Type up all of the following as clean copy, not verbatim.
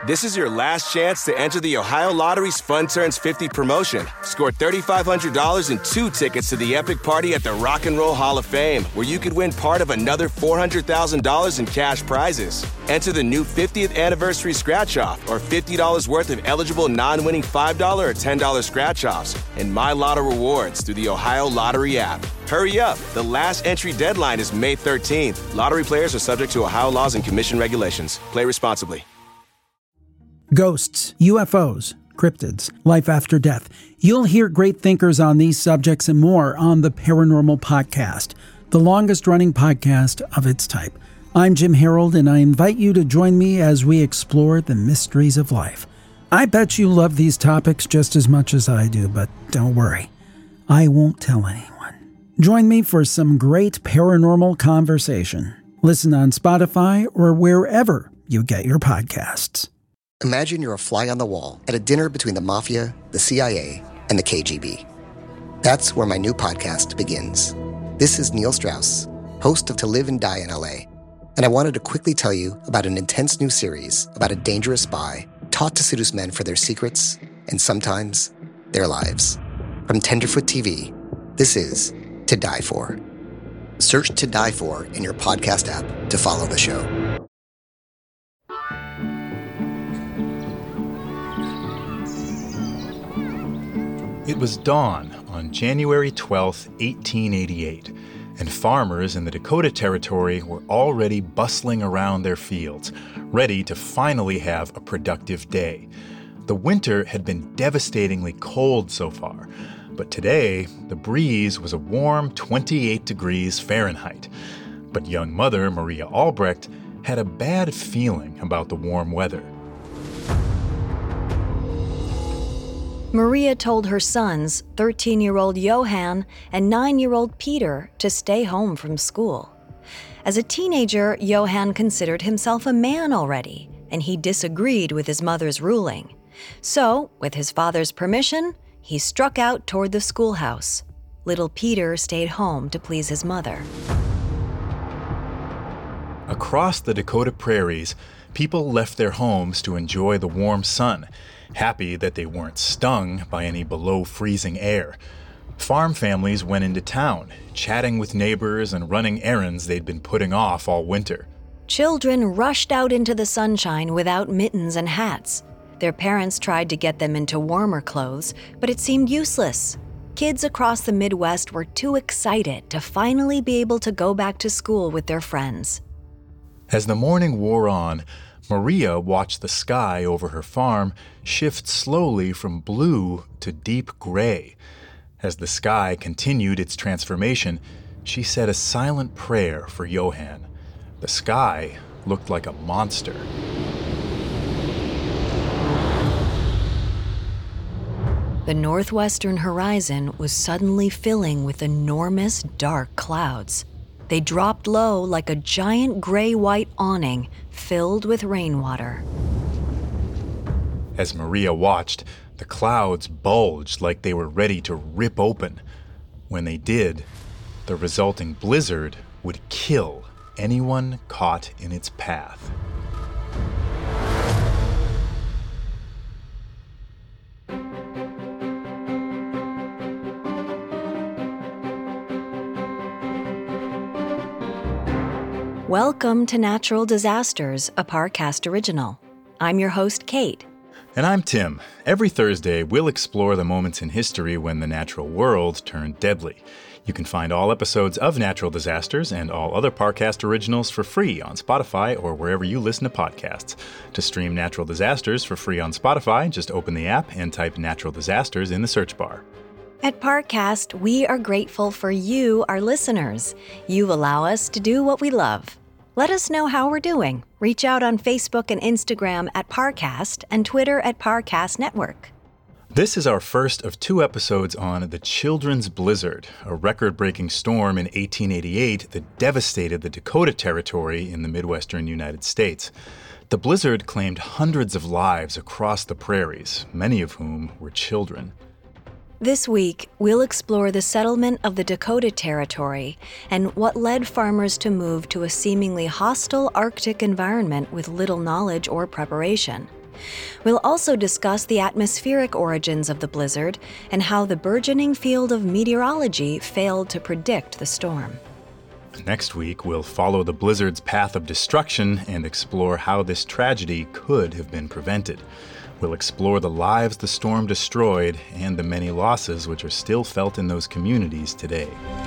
This is your last chance to enter the Ohio Lottery's Fun Turns 50 promotion. Score $3,500 and 2 tickets to the epic party at the Rock and Roll Hall of Fame, where you could win part of another $400,000 in cash prizes. Enter the new 50th anniversary scratch-off or $50 worth of eligible non-winning $5 or $10 scratch-offs and My Lotto rewards through the Ohio Lottery app. Hurry up. The last entry deadline is May 13th. Lottery players are subject to Ohio laws and commission regulations. Play responsibly. Ghosts, UFOs, cryptids, life after death. You'll hear great thinkers on these subjects and more on the Paranormal Podcast, the longest-running podcast of its type. I'm Jim Harold, and I invite you to join me as we explore the mysteries of life. I bet you love these topics just as much as I do, but don't worry. I won't tell anyone. Join me for some great paranormal conversation. Listen on Spotify or wherever you get your podcasts. Imagine you're a fly on the wall at a dinner between the Mafia, the CIA, and the KGB. That's where my new podcast begins. This is Neil Strauss, host of To Live and Die in LA, and I wanted to quickly tell you about an intense new series about a dangerous spy taught to seduce men for their secrets and sometimes their lives. From Tenderfoot TV, this is To Die For. Search To Die For in your podcast app to follow the show. It was dawn on January 12, 1888, and farmers in the Dakota Territory were already bustling around their fields, ready to finally have a productive day. The winter had been devastatingly cold so far, but today the breeze was a warm 28 degrees Fahrenheit. But young mother Maria Albrecht had a bad feeling about the warm weather. Maria told her sons, 13-year-old Johann and 9-year-old Peter, to stay home from school. As a teenager, Johann considered himself a man already, and he disagreed with his mother's ruling. So, with his father's permission, he struck out toward the schoolhouse. Little Peter stayed home to please his mother. Across the Dakota prairies, people left their homes to enjoy the warm sun, happy that they weren't stung by any below-freezing air. Farm families went into town, chatting with neighbors and running errands they'd been putting off all winter. Children rushed out into the sunshine without mittens and hats. Their parents tried to get them into warmer clothes, but it seemed useless. Kids across the Midwest were too excited to finally be able to go back to school with their friends. As the morning wore on, Maria watched the sky over her farm shift slowly from blue to deep gray. As the sky continued its transformation, she said a silent prayer for Johann. The sky looked like a monster. The northwestern horizon was suddenly filling with enormous dark clouds. They dropped low like a giant gray-white awning filled with rainwater. As Maria watched, the clouds bulged like they were ready to rip open. When they did, the resulting blizzard would kill anyone caught in its path. Welcome to Natural Disasters, a Parcast original. I'm your host, Kate. And I'm Tim. Every Thursday, we'll explore the moments in history when the natural world turned deadly. You can find all episodes of Natural Disasters and all other Parcast originals for free on Spotify or wherever you listen to podcasts. To stream Natural Disasters for free on Spotify, just open the app and type Natural Disasters in the search bar. At Parcast, we are grateful for you, our listeners. You allow us to do what we love. Let us know how we're doing. Reach out on Facebook and Instagram at Parcast and Twitter at Parcast Network. This is our first of 2 episodes on the Children's Blizzard, a record-breaking storm in 1888 that devastated the Dakota Territory in the Midwestern United States. The blizzard claimed hundreds of lives across the prairies, many of whom were children. This week, we'll explore the settlement of the Dakota Territory and what led farmers to move to a seemingly hostile Arctic environment with little knowledge or preparation. We'll also discuss the atmospheric origins of the blizzard and how the burgeoning field of meteorology failed to predict the storm. Next week, we'll follow the blizzard's path of destruction and explore how this tragedy could have been prevented. We'll explore the lives the storm destroyed and the many losses which are still felt in those communities today.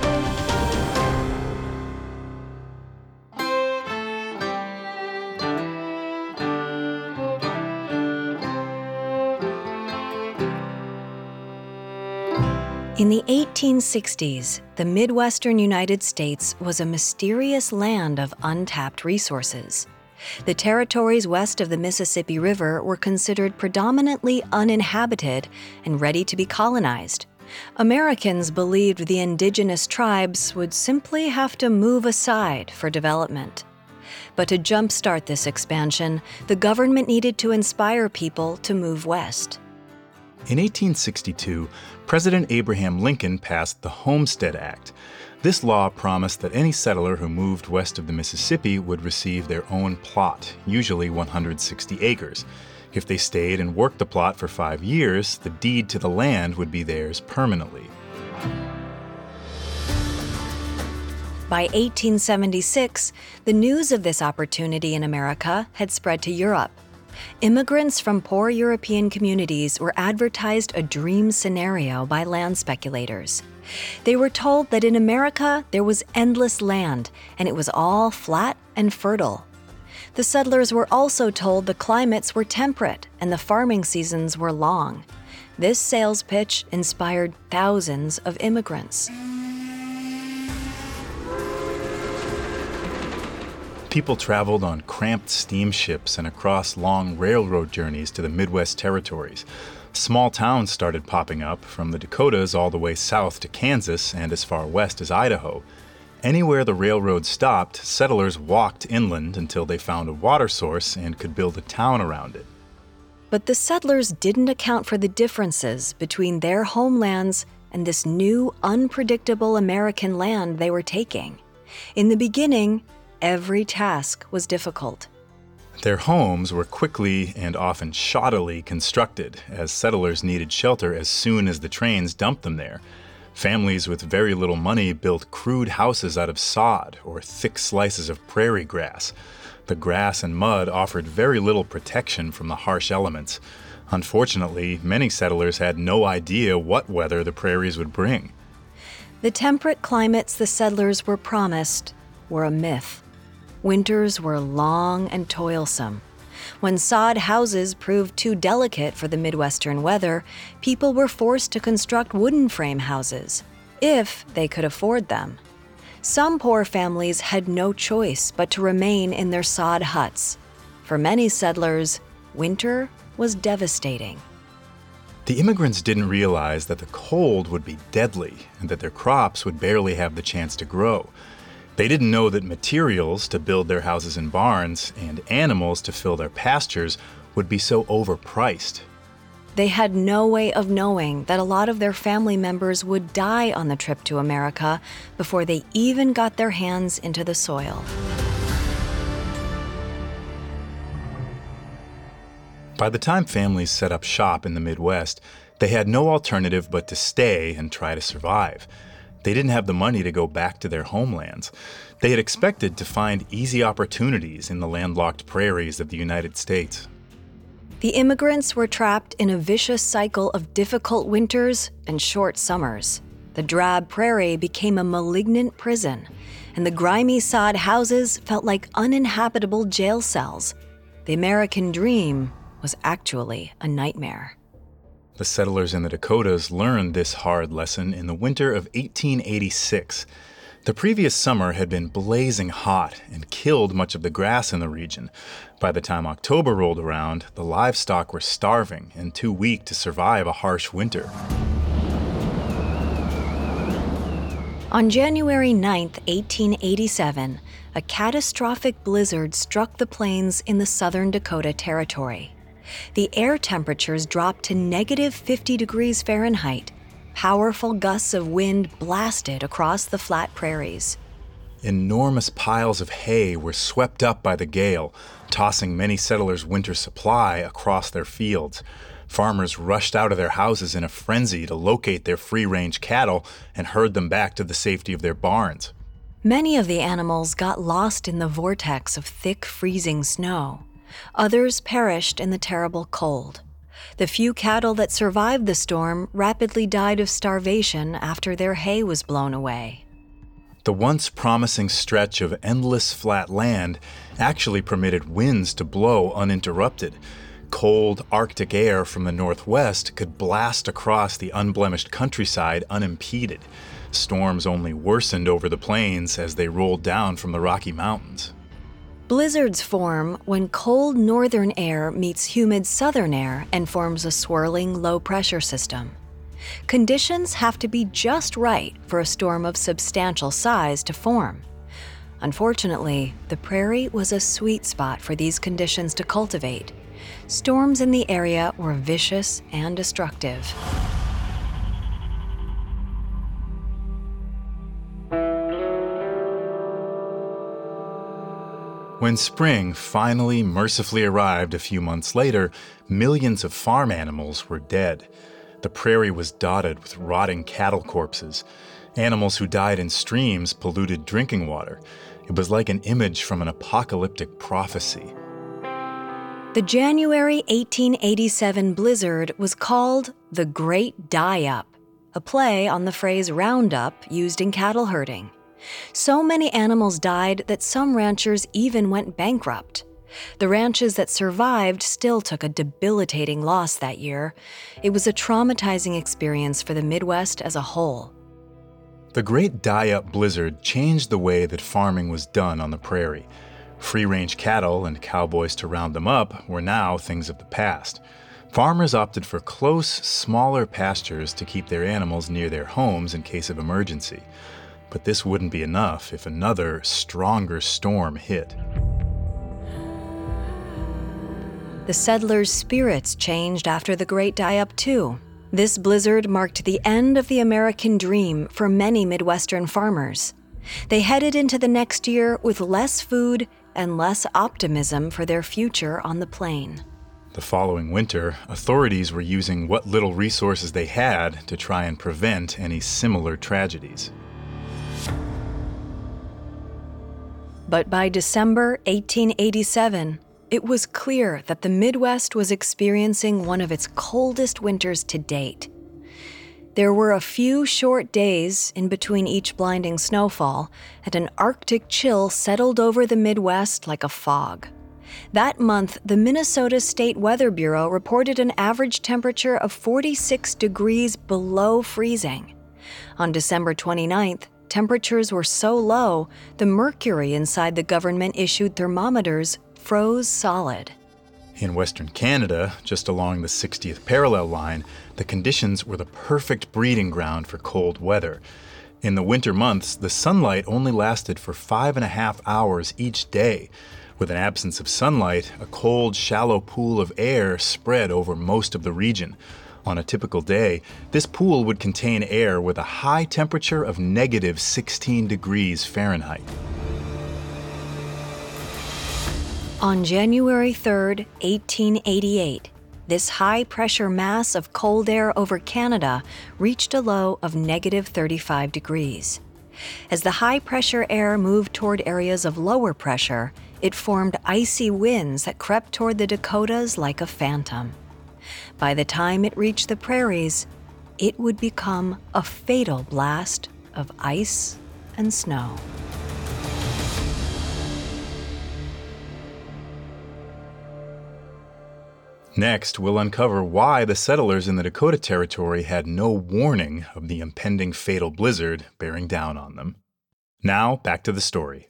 In the 1860s, the Midwestern United States was a mysterious land of untapped resources. The territories west of the Mississippi River were considered predominantly uninhabited and ready to be colonized. Americans believed the indigenous tribes would simply have to move aside for development. But to jumpstart this expansion, the government needed to inspire people to move west. In 1862, President Abraham Lincoln passed the Homestead Act. This law promised that any settler who moved west of the Mississippi would receive their own plot, usually 160 acres. If they stayed and worked the plot for 5 years, the deed to the land would be theirs permanently. By 1876, the news of this opportunity in America had spread to Europe. Immigrants from poor European communities were advertised a dream scenario by land speculators. They were told that in America there was endless land, and it was all flat and fertile. The settlers were also told the climates were temperate and the farming seasons were long. This sales pitch inspired thousands of immigrants. People traveled on cramped steamships and across long railroad journeys to the Midwest territories. Small towns started popping up, from the Dakotas all the way south to Kansas and as far west as Idaho. Anywhere the railroad stopped, settlers walked inland until they found a water source and could build a town around it. But the settlers didn't account for the differences between their homelands and this new, unpredictable American land they were taking. In the beginning, every task was difficult. Their homes were quickly and often shoddily constructed, as settlers needed shelter as soon as the trains dumped them there. Families with very little money built crude houses out of sod or thick slices of prairie grass. The grass and mud offered very little protection from the harsh elements. Unfortunately, many settlers had no idea what weather the prairies would bring. The temperate climates the settlers were promised were a myth. Winters were long and toilsome. When sod houses proved too delicate for the Midwestern weather, people were forced to construct wooden frame houses, if they could afford them. Some poor families had no choice but to remain in their sod huts. For many settlers, winter was devastating. The immigrants didn't realize that the cold would be deadly and that their crops would barely have the chance to grow. They didn't know that materials to build their houses and barns and animals to fill their pastures would be so overpriced. They had no way of knowing that a lot of their family members would die on the trip to America before they even got their hands into the soil. By the time families set up shop in the Midwest, they had no alternative but to stay and try to survive. They didn't have the money to go back to their homelands. They had expected to find easy opportunities in the landlocked prairies of the United States. The immigrants were trapped in a vicious cycle of difficult winters and short summers. The drab prairie became a malignant prison, and the grimy sod houses felt like uninhabitable jail cells. The American dream was actually a nightmare. The settlers in the Dakotas learned this hard lesson in the winter of 1886. The previous summer had been blazing hot and killed much of the grass in the region. By the time October rolled around, the livestock were starving and too weak to survive a harsh winter. On January 9, 1887, a catastrophic blizzard struck the plains in the southern Dakota Territory. The air temperatures dropped to negative 50 degrees Fahrenheit. Powerful gusts of wind blasted across the flat prairies. enormous piles of hay were swept up by the gale, tossing many settlers' winter supply across their fields. Farmers rushed out of their houses in a frenzy to locate their free-range cattle and herd them back to the safety of their barns. Many of the animals got lost in the vortex of thick, freezing snow. Others perished in the terrible cold. The few cattle that survived the storm rapidly died of starvation after their hay was blown away. The once promising stretch of endless flat land actually permitted winds to blow uninterrupted. Cold Arctic air from the northwest could blast across the unblemished countryside unimpeded. Storms only worsened over the plains as they rolled down from the Rocky Mountains. Blizzards form when cold northern air meets humid southern air and forms a swirling low-pressure system. Conditions have to be just right for a storm of substantial size to form. Unfortunately, the prairie was a sweet spot for these conditions to cultivate. Storms in the area were vicious and destructive. When spring finally mercifully arrived a few months later, millions of farm animals were dead. The prairie was dotted with rotting cattle corpses. Animals who died in streams polluted drinking water. It was like an image from an apocalyptic prophecy. The January 1887 blizzard was called the Great Die-Up, a play on the phrase roundup used in cattle herding. So many animals died that some ranchers even went bankrupt. The ranches that survived still took a debilitating loss that year. It was a traumatizing experience for the Midwest as a whole. The Great Die-Up blizzard changed the way that farming was done on the prairie. Free-range cattle and cowboys to round them up were now things of the past. Farmers opted for close, smaller pastures to keep their animals near their homes in case of emergency. But this wouldn't be enough if another, stronger storm hit. The settlers' spirits changed after the Great Die-Up, too. This blizzard marked the end of the American dream for many Midwestern farmers. They headed into the next year with less food and less optimism for their future on the plain. The following winter, authorities were using what little resources they had to try and prevent any similar tragedies. But by December 1887, it was clear that the Midwest was experiencing one of its coldest winters to date. There were a few short days in between each blinding snowfall, and an Arctic chill settled over the Midwest like a fog. That month, the Minnesota State Weather Bureau reported an average temperature of 46 degrees below freezing. On December 29th, temperatures were so low, the mercury inside the government-issued thermometers froze solid. In Western Canada, just along the 60th parallel line, the conditions were the perfect breeding ground for cold weather. In the winter months, the sunlight only lasted for 5.5 hours each day. With an absence of sunlight, a cold, shallow pool of air spread over most of the region. On a typical day, this pool would contain air with a high temperature of negative 16 degrees Fahrenheit. On January 3, 1888, this high-pressure mass of cold air over Canada reached a low of negative 35 degrees. As the high-pressure air moved toward areas of lower pressure, it formed icy winds that crept toward the Dakotas like a phantom. By the time it reached the prairies, it would become a fatal blast of ice and snow. Next, we'll uncover why the settlers in the Dakota Territory had no warning of the impending fatal blizzard bearing down on them. Now, back to the story.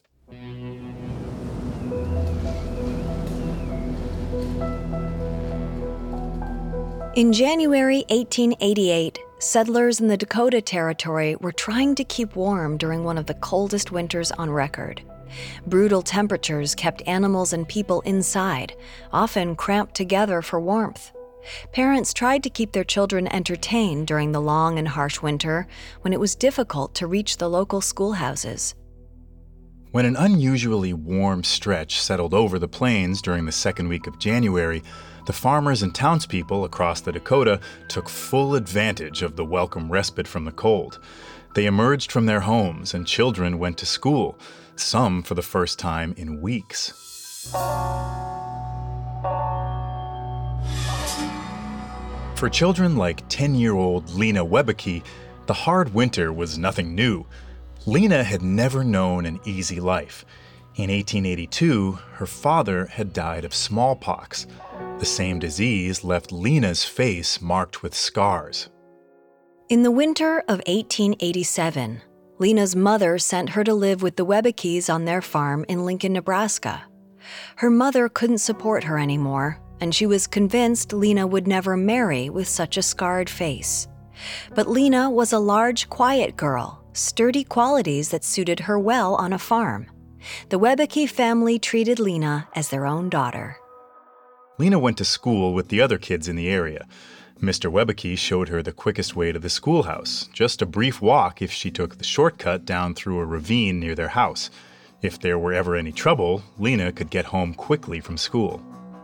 In January 1888, settlers in the Dakota Territory were trying to keep warm during one of the coldest winters on record. Brutal temperatures kept animals and people inside, often cramped together for warmth. Parents tried to keep their children entertained during the long and harsh winter when it was difficult to reach the local schoolhouses. When an unusually warm stretch settled over the plains during the second week of January, the farmers and townspeople across the Dakota took full advantage of the welcome respite from the cold. They emerged from their homes and children went to school, some for the first time in weeks. For children like 10-year-old Lena Webeke, the hard winter was nothing new. Lena had never known an easy life. In 1882, her father had died of smallpox. The same disease left Lena's face marked with scars. In the winter of 1887, Lena's mother sent her to live with the Webekes on their farm in Lincoln, Nebraska. Her mother couldn't support her anymore, and she was convinced Lena would never marry with such a scarred face. But Lena was a large, quiet girl, sturdy qualities that suited her well on a farm. The Webeke family treated Lena as their own daughter. Lena went to school with the other kids in the area. Mr. Webeke showed her the quickest way to the schoolhouse, just a brief walk if she took the shortcut down through a ravine near their house. If there were ever any trouble, Lena could get home quickly from school.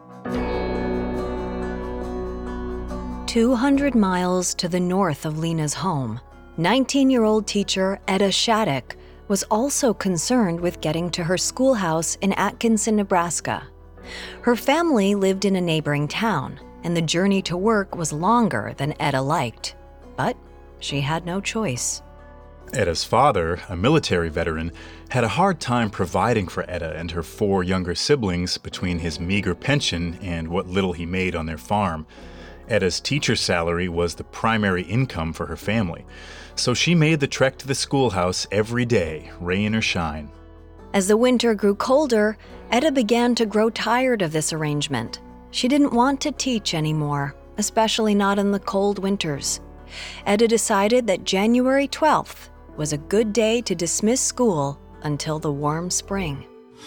200 miles to the north of Lena's home, 19-year-old teacher Etta Shattuck was also concerned with getting to her schoolhouse in Atkinson, Nebraska. Her family lived in a neighboring town, and the journey to work was longer than Etta liked. But she had no choice. Etta's father, a military veteran, had a hard time providing for Etta and her 4 younger siblings between his meager pension and what little he made on their farm. Etta's teacher salary was the primary income for her family, so she made the trek to the schoolhouse every day, rain or shine. As the winter grew colder, Etta began to grow tired of this arrangement. She didn't want to teach anymore, especially not in the cold winters. Etta decided that January 12th was a good day to dismiss school until the warm spring.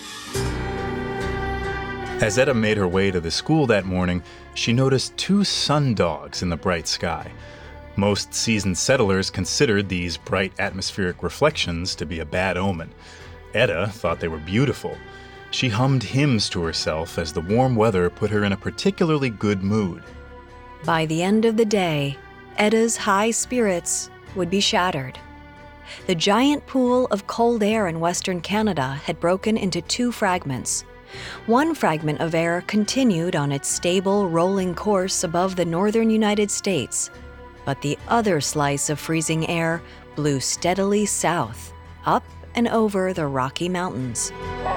As Etta made her way to the school that morning, she noticed 2 sundogs in the bright sky. Most seasoned settlers considered these bright atmospheric reflections to be a bad omen. Etta thought they were beautiful. She hummed hymns to herself as the warm weather put her in a particularly good mood. By the end of the day, Etta's high spirits would be shattered. The giant pool of cold air in Western Canada had broken into 2 fragments. One fragment of air continued on its stable, rolling course above the northern United States, but the other slice of freezing air blew steadily south, up and over the Rocky Mountains.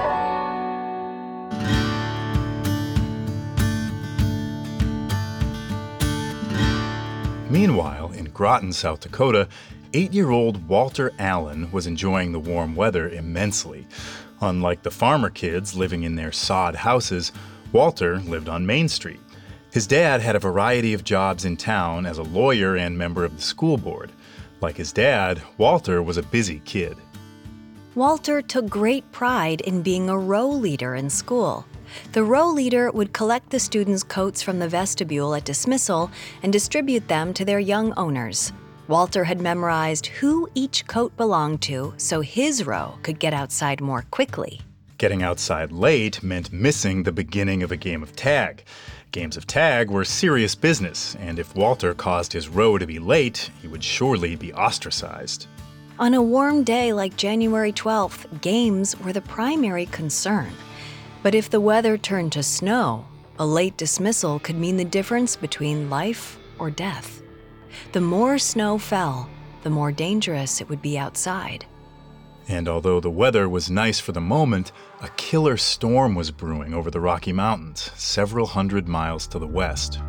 Meanwhile, in Groton, South Dakota, 8-year-old Walter Allen was enjoying the warm weather immensely. Unlike the farmer kids living in their sod houses, Walter lived on Main Street. His dad had a variety of jobs in town as a lawyer and member of the school board. Like his dad, Walter was a busy kid. Walter took great pride in being a row leader in school. The row leader would collect the students' coats from the vestibule at dismissal and distribute them to their young owners. Walter had memorized who each coat belonged to so his row could get outside more quickly. Getting outside late meant missing the beginning of a game of tag. Games of tag were serious business, and if Walter caused his row to be late, he would surely be ostracized. On a warm day like January 12th, games were the primary concern. But if the weather turned to snow, a late dismissal could mean the difference between life or death. The more snow fell, the more dangerous it would be outside. And although the weather was nice for the moment, a killer storm was brewing over the Rocky Mountains, several hundred miles to the west.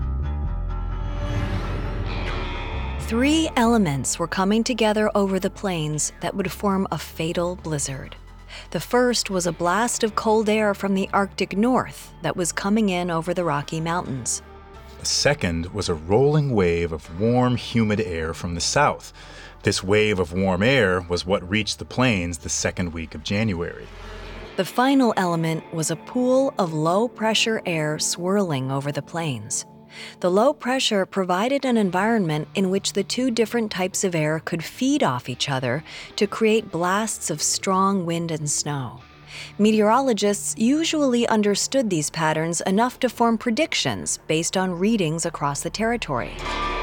3 elements were coming together over the plains that would form a fatal blizzard. The first was a blast of cold air from the Arctic North that was coming in over the Rocky Mountains. The second was a rolling wave of warm, humid air from the south. This wave of warm air was what reached the plains the second week of January. The final element was a pool of low-pressure air swirling over the plains. The low pressure provided an environment in which the two different types of air could feed off each other to create blasts of strong wind and snow. Meteorologists usually understood these patterns enough to form predictions based on readings across the territory.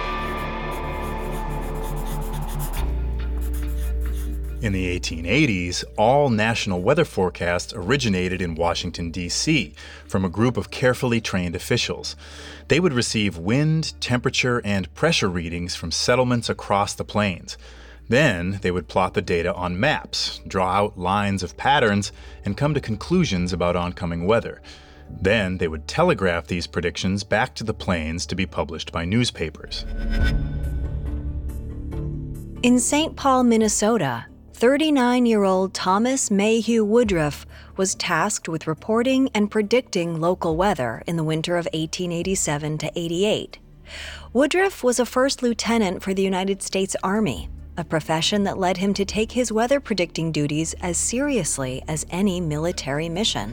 In the 1880s, all national weather forecasts originated in Washington, D.C., from a group of carefully trained officials. They would receive wind, temperature, and pressure readings from settlements across the plains. Then they would plot the data on maps, draw out lines of patterns, and come to conclusions about oncoming weather. Then they would telegraph these predictions back to the plains to be published by newspapers. In St. Paul, Minnesota, 39-year-old Thomas Mayhew Woodruff was tasked with reporting and predicting local weather in the winter of 1887 to 88. Woodruff was a first lieutenant for the United States Army, a profession that led him to take his weather predicting duties as seriously as any military mission.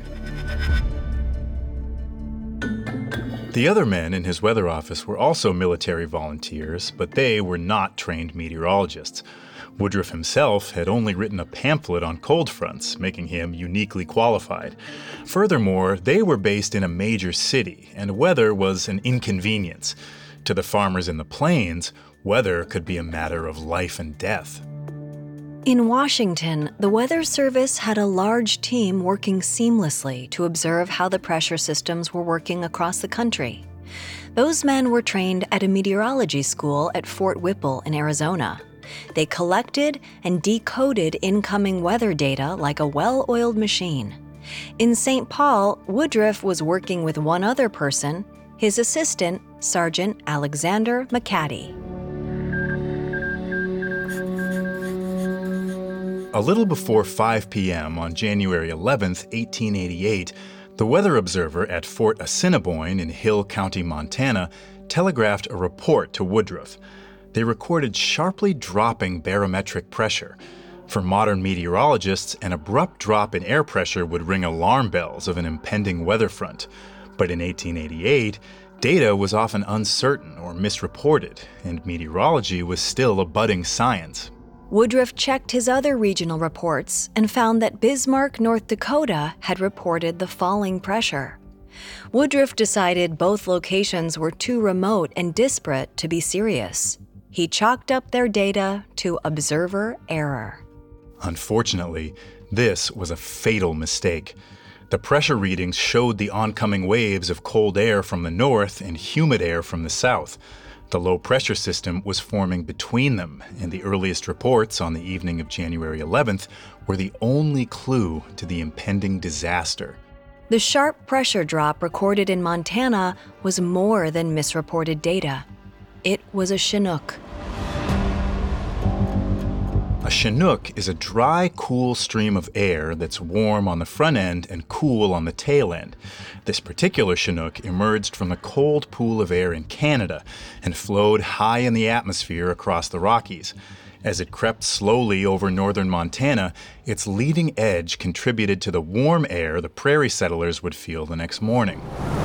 The other men in his weather office were also military volunteers, but they were not trained meteorologists. Woodruff himself had only written a pamphlet on cold fronts, making him uniquely qualified. Furthermore, they were based in a major city, and weather was an inconvenience. To the farmers in the plains, weather could be a matter of life and death. In Washington, the Weather Service had a large team working seamlessly to observe how the pressure systems were working across the country. Those men were trained at a meteorology school at Fort Whipple in Arizona. They collected and decoded incoming weather data like a well-oiled machine. In St. Paul, Woodruff was working with one other person, his assistant, Sergeant Alexander McCaddy. A little before 5 p.m. on January 11, 1888, the weather observer at Fort Assiniboine in Hill County, Montana, telegraphed a report to Woodruff. They recorded sharply dropping barometric pressure. For modern meteorologists, an abrupt drop in air pressure would ring alarm bells of an impending weather front. But in 1888, data was often uncertain or misreported, and meteorology was still a budding science. Woodruff checked his other regional reports and found that Bismarck, North Dakota, had reported the falling pressure. Woodruff decided both locations were too remote and disparate to be serious. He chalked up their data to observer error. Unfortunately, this was a fatal mistake. The pressure readings showed the oncoming waves of cold air from the north and humid air from the south. The low pressure system was forming between them, and the earliest reports on the evening of January 11th were the only clue to the impending disaster. The sharp pressure drop recorded in Montana was more than misreported data. It was a Chinook. A Chinook is a dry, cool stream of air that's warm on the front end and cool on the tail end. This particular Chinook emerged from the cold pool of air in Canada and flowed high in the atmosphere across the Rockies. As it crept slowly over northern Montana, its leading edge contributed to the warm air the prairie settlers would feel the next morning.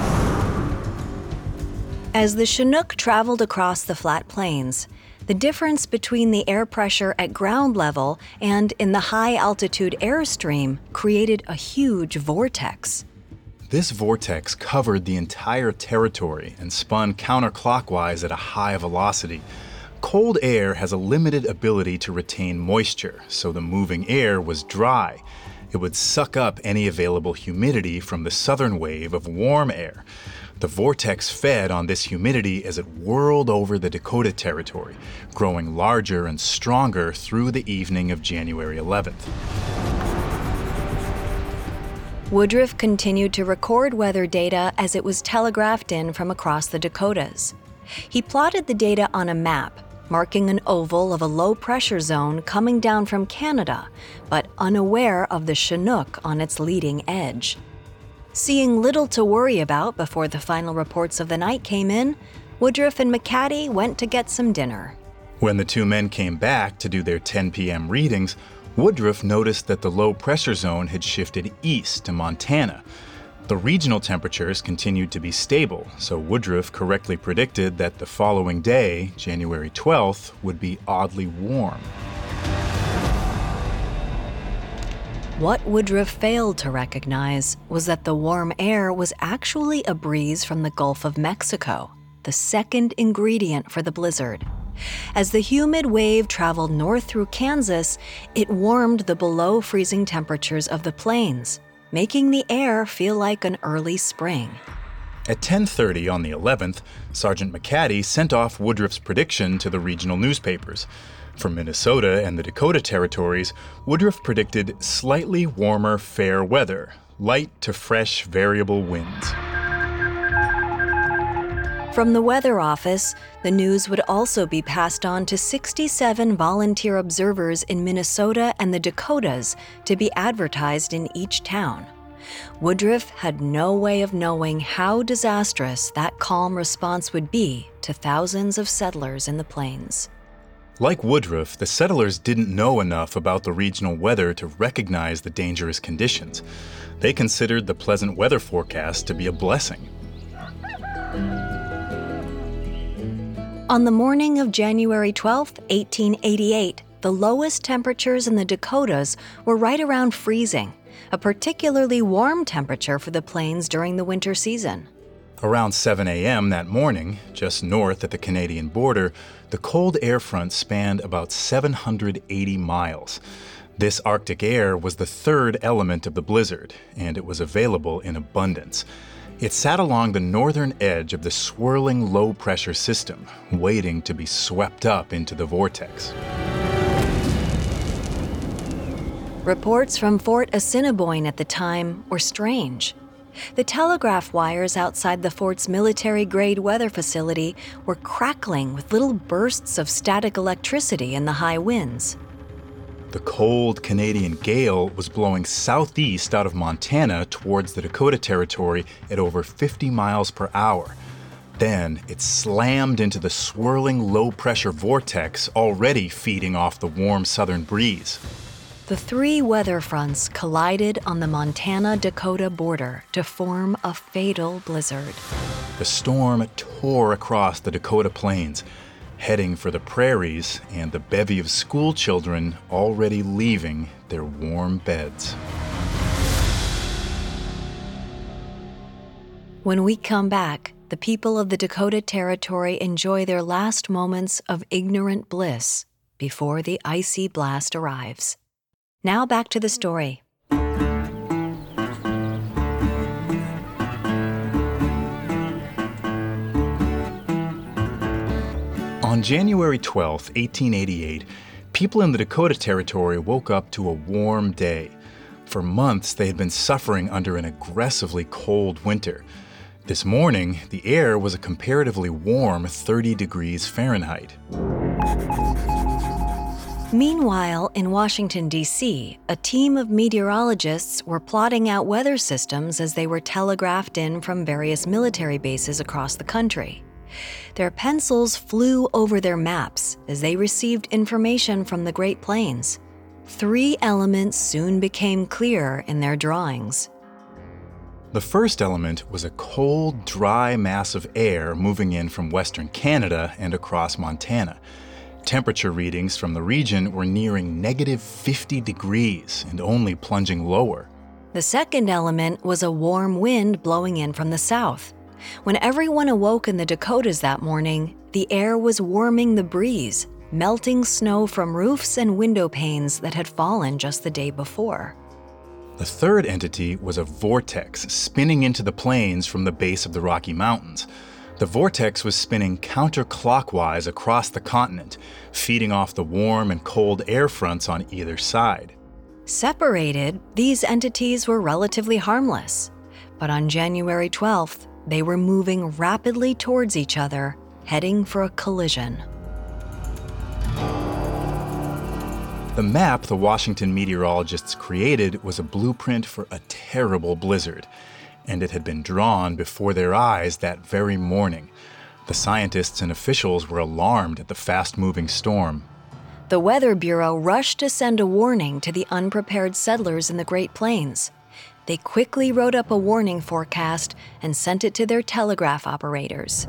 As the Chinook traveled across the flat plains, the difference between the air pressure at ground level and in the high-altitude airstream created a huge vortex. This vortex covered the entire territory and spun counterclockwise at a high velocity. Cold air has a limited ability to retain moisture, so the moving air was dry. It would suck up any available humidity from the southern wave of warm air. The vortex fed on this humidity as it whirled over the Dakota Territory, growing larger and stronger through the evening of January 11th. Woodruff continued to record weather data as it was telegraphed in from across the Dakotas. He plotted the data on a map, marking an oval of a low-pressure zone coming down from Canada, but unaware of the Chinook on its leading edge. Seeing little to worry about before the final reports of the night came in, Woodruff and McCaddy went to get some dinner. When the two men came back to do their 10 p.m. readings, Woodruff noticed that the low-pressure zone had shifted east to Montana. The regional temperatures continued to be stable, so Woodruff correctly predicted that the following day, January 12th, would be oddly warm. What Woodruff failed to recognize was that the warm air was actually a breeze from the Gulf of Mexico, the second ingredient for the blizzard. As the humid wave traveled north through Kansas, it warmed the below-freezing temperatures of the plains, making the air feel like an early spring. At 10:30 on the 11th, Sergeant McCaddy sent off Woodruff's prediction to the regional newspapers. For Minnesota and the Dakota Territories, Woodruff predicted slightly warmer, fair weather, light to fresh, variable winds. From the Weather Office, the news would also be passed on to 67 volunteer observers in Minnesota and the Dakotas to be advertised in each town. Woodruff had no way of knowing how disastrous that calm response would be to thousands of settlers in the plains. Like Woodruff, the settlers didn't know enough about the regional weather to recognize the dangerous conditions. They considered the pleasant weather forecast to be a blessing. On the morning of January 12, 1888, the lowest temperatures in the Dakotas were right around freezing, a particularly warm temperature for the plains during the winter season. Around 7 a.m. that morning, just north at the Canadian border, the cold air front spanned about 780 miles. This Arctic air was the third element of the blizzard, and it was available in abundance. It sat along the northern edge of the swirling low-pressure system, waiting to be swept up into the vortex. Reports from Fort Assiniboine at the time were strange. The telegraph wires outside the fort's military-grade weather facility were crackling with little bursts of static electricity in the high winds. The cold Canadian gale was blowing southeast out of Montana towards the Dakota Territory at over 50 miles per hour. Then it slammed into the swirling low-pressure vortex already feeding off the warm southern breeze. The three weather fronts collided on the Montana-Dakota border to form a fatal blizzard. The storm tore across the Dakota plains, heading for the prairies and the bevy of school children already leaving their warm beds. When we come back, the people of the Dakota Territory enjoy their last moments of ignorant bliss before the icy blast arrives. Now back to the story. On January 12, 1888, people in the Dakota Territory woke up to a warm day. For months, they had been suffering under an aggressively cold winter. This morning, the air was a comparatively warm 30 degrees Fahrenheit. Meanwhile, in Washington, D.C., a team of meteorologists were plotting out weather systems as they were telegraphed in from various military bases across the country. Their pencils flew over their maps as they received information from the Great Plains. Three elements soon became clear in their drawings. The first element was a cold, dry mass of air moving in from western Canada and across Montana. Temperature readings from the region were nearing negative 50 degrees and only plunging lower. The second element was a warm wind blowing in from the south. When everyone awoke in the Dakotas that morning, the air was warming the breeze, melting snow from roofs and window panes that had fallen just the day before. The third entity was a vortex spinning into the plains from the base of the Rocky Mountains. The vortex was spinning counterclockwise across the continent, feeding off the warm and cold air fronts on either side. Separated, these entities were relatively harmless. But on January 12th, they were moving rapidly towards each other, heading for a collision. The map the Washington meteorologists created was a blueprint for a terrible blizzard, and it had been drawn before their eyes that very morning. The scientists and officials were alarmed at the fast-moving storm. The Weather Bureau rushed to send a warning to the unprepared settlers in the Great Plains. They quickly wrote up a warning forecast and sent it to their telegraph operators.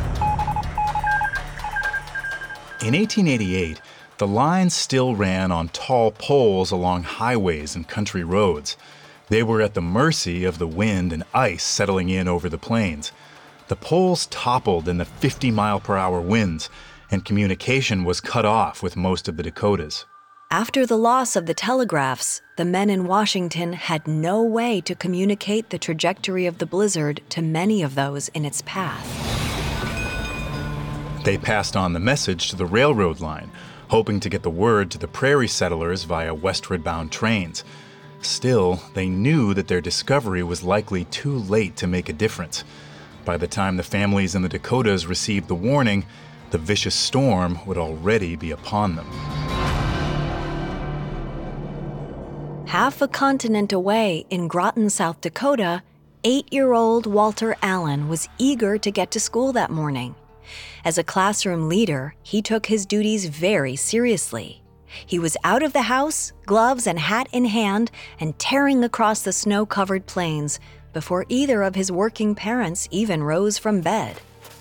In 1888, the lines still ran on tall poles along highways and country roads. They were at the mercy of the wind and ice settling in over the plains. The poles toppled in the 50-mile-per-hour winds, and communication was cut off with most of the Dakotas. After the loss of the telegraphs, the men in Washington had no way to communicate the trajectory of the blizzard to many of those in its path. They passed on the message to the railroad line, hoping to get the word to the prairie settlers via westward-bound trains. Still, they knew that their discovery was likely too late to make a difference. By the time the families in the Dakotas received the warning, the vicious storm would already be upon them. Half a continent away in Groton, South Dakota, 8-year-old Walter Allen was eager to get to school that morning. As a classroom leader, he took his duties very seriously. He was out of the house, gloves and hat in hand, and tearing across the snow-covered plains before either of his working parents even rose from bed.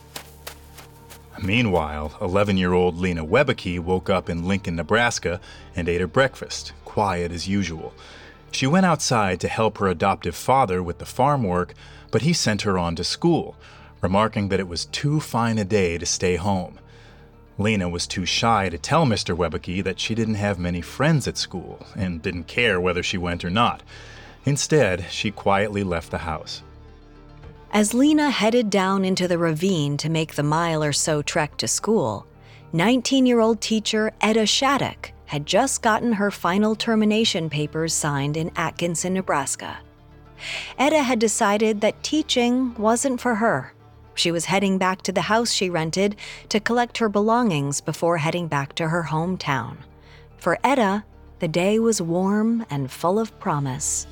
Meanwhile, 11-year-old Lena Webeke woke up in Lincoln, Nebraska, and ate her breakfast, quiet as usual. She went outside to help her adoptive father with the farm work, but he sent her on to school, remarking that it was too fine a day to stay home. Lena was too shy to tell Mr. Webeke that she didn't have many friends at school and didn't care whether she went or not. Instead, she quietly left the house. As Lena headed down into the ravine to make the mile or so trek to school, 19-year-old teacher Etta Shattuck had just gotten her final termination papers signed in Atkinson, Nebraska. Etta had decided that teaching wasn't for her. She was heading back to the house she rented to collect her belongings before heading back to her hometown. For Etta, the day was warm and full of promise.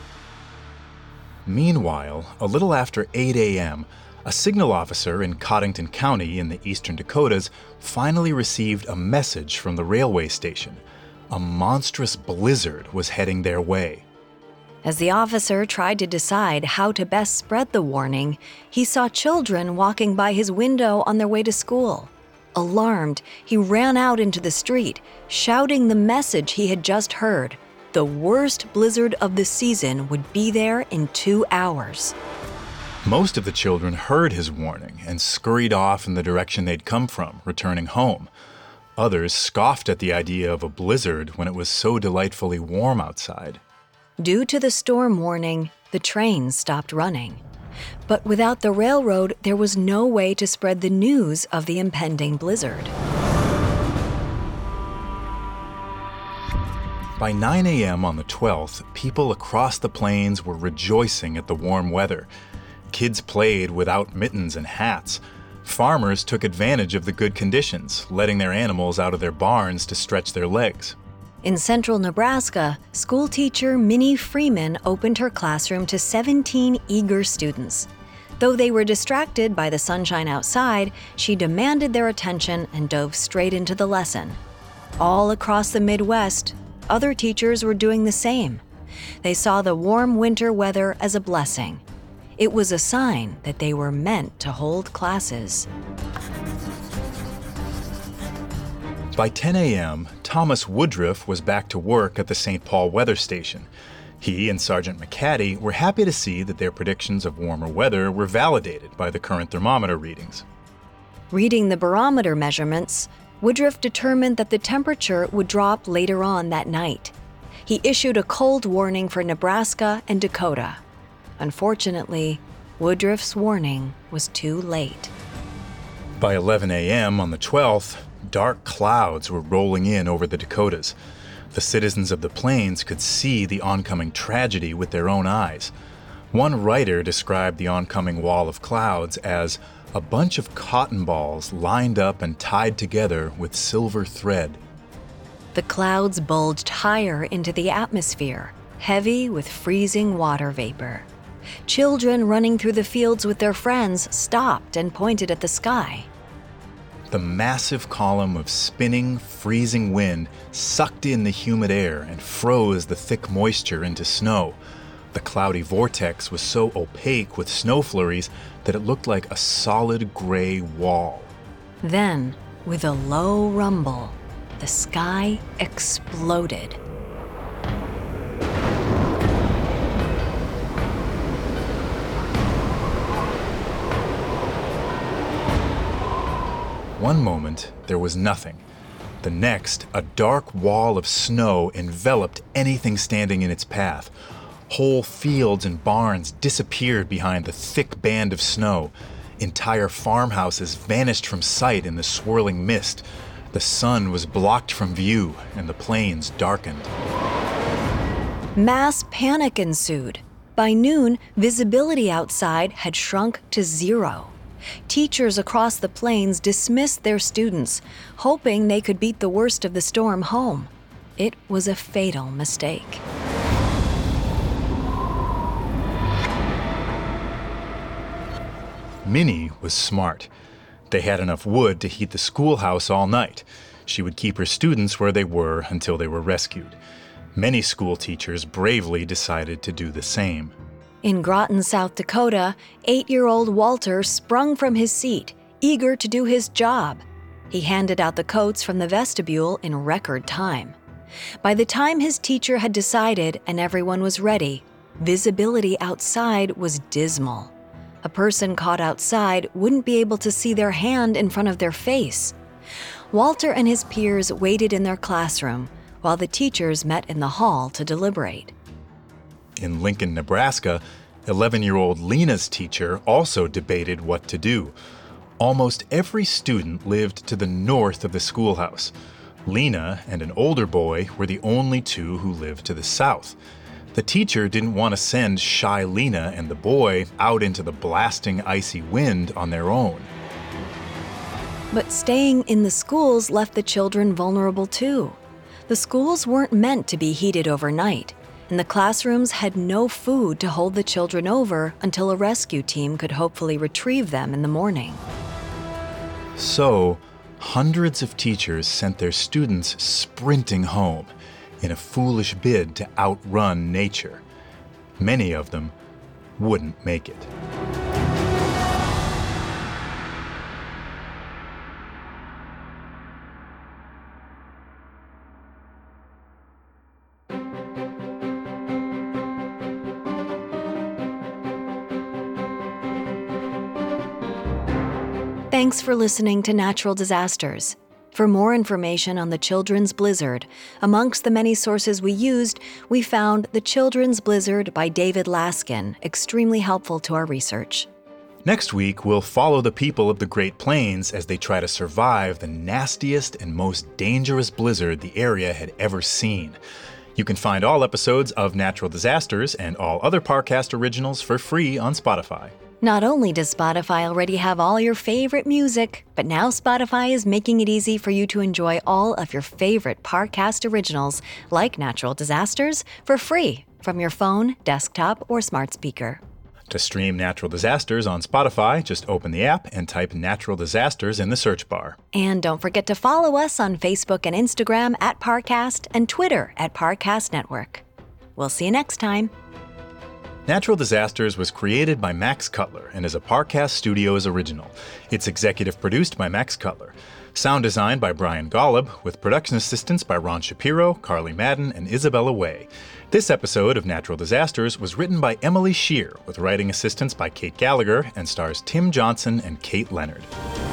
Meanwhile, a little after 8 a.m., a signal officer in Cottington County in the eastern Dakotas finally received a message from the railway station. A monstrous blizzard was heading their way. As the officer tried to decide how to best spread the warning, he saw children walking by his window on their way to school. Alarmed, he ran out into the street, shouting the message he had just heard. The worst blizzard of the season would be there in 2 hours. Most of the children heard his warning and scurried off in the direction they'd come from, returning home. Others scoffed at the idea of a blizzard when it was so delightfully warm outside. Due to the storm warning, the trains stopped running. But without the railroad, there was no way to spread the news of the impending blizzard. By 9 a.m. on the 12th, people across the plains were rejoicing at the warm weather. Kids played without mittens and hats. Farmers took advantage of the good conditions, letting their animals out of their barns to stretch their legs. In central Nebraska, schoolteacher Minnie Freeman opened her classroom to 17 eager students. Though they were distracted by the sunshine outside, she demanded their attention and dove straight into the lesson. All across the Midwest, other teachers were doing the same. They saw the warm winter weather as a blessing. It was a sign that they were meant to hold classes. By 10 a.m., Thomas Woodruff was back to work at the St. Paul weather station. He and Sergeant McCaddy were happy to see that their predictions of warmer weather were validated by the current thermometer readings. Reading the barometer measurements, Woodruff determined that the temperature would drop later on that night. He issued a cold warning for Nebraska and Dakota. Unfortunately, Woodruff's warning was too late. By 11 a.m. on the 12th, dark clouds were rolling in over the Dakotas. The citizens of the plains could see the oncoming tragedy with their own eyes. One writer described the oncoming wall of clouds as a bunch of cotton balls lined up and tied together with silver thread. The clouds bulged higher into the atmosphere, heavy with freezing water vapor. Children running through the fields with their friends stopped and pointed at the sky. The massive column of spinning, freezing wind sucked in the humid air and froze the thick moisture into snow. The cloudy vortex was so opaque with snow flurries that it looked like a solid gray wall. Then, with a low rumble, the sky exploded. One moment, there was nothing. The next, a dark wall of snow enveloped anything standing in its path. Whole fields and barns disappeared behind the thick band of snow. Entire farmhouses vanished from sight in the swirling mist. The sun was blocked from view, and the plains darkened. Mass panic ensued. By noon, visibility outside had shrunk to 0. Teachers across the plains dismissed their students, hoping they could beat the worst of the storm home. It was a fatal mistake. Minnie was smart. They had enough wood to heat the schoolhouse all night. She would keep her students where they were until they were rescued. Many school teachers bravely decided to do the same. In Groton, South Dakota, 8-year-old Walter sprung from his seat, eager to do his job. He handed out the coats from the vestibule in record time. By the time his teacher had decided and everyone was ready, visibility outside was dismal. A person caught outside wouldn't be able to see their hand in front of their face. Walter and his peers waited in their classroom while the teachers met in the hall to deliberate. In Lincoln, Nebraska, 11-year-old Lena's teacher also debated what to do. Almost every student lived to the north of the schoolhouse. Lena and an older boy were the only two who lived to the south. The teacher didn't want to send shy Lena and the boy out into the blasting icy wind on their own. But staying in the schools left the children vulnerable too. The schools weren't meant to be heated overnight, and the classrooms had no food to hold the children over until a rescue team could hopefully retrieve them in the morning. So, hundreds of teachers sent their students sprinting home in a foolish bid to outrun nature. Many of them wouldn't make it. Thanks for listening to Natural Disasters. For more information on the Children's Blizzard, amongst the many sources we used, we found The Children's Blizzard by David Laskin, extremely helpful to our research. Next week, we'll follow the people of the Great Plains as they try to survive the nastiest and most dangerous blizzard the area had ever seen. You can find all episodes of Natural Disasters and all other Parcast originals for free on Spotify. Not only does Spotify already have all your favorite music, but now Spotify is making it easy for you to enjoy all of your favorite Parcast originals, like Natural Disasters, for free from your phone, desktop, or smart speaker. To stream Natural Disasters on Spotify, just open the app and type Natural Disasters in the search bar. And don't forget to follow us on Facebook and Instagram at Parcast and Twitter at Parcast Network. We'll see you next time. Natural Disasters was created by Max Cutler and is a Parcast Studios original. It's executive produced by Max Cutler. Sound design by Brian Golub, with production assistance by Ron Shapiro, Carly Madden, and Isabella Way. This episode of Natural Disasters was written by Emily Shear, with writing assistance by Kate Gallagher, and stars Tim Johnson and Kate Leonard.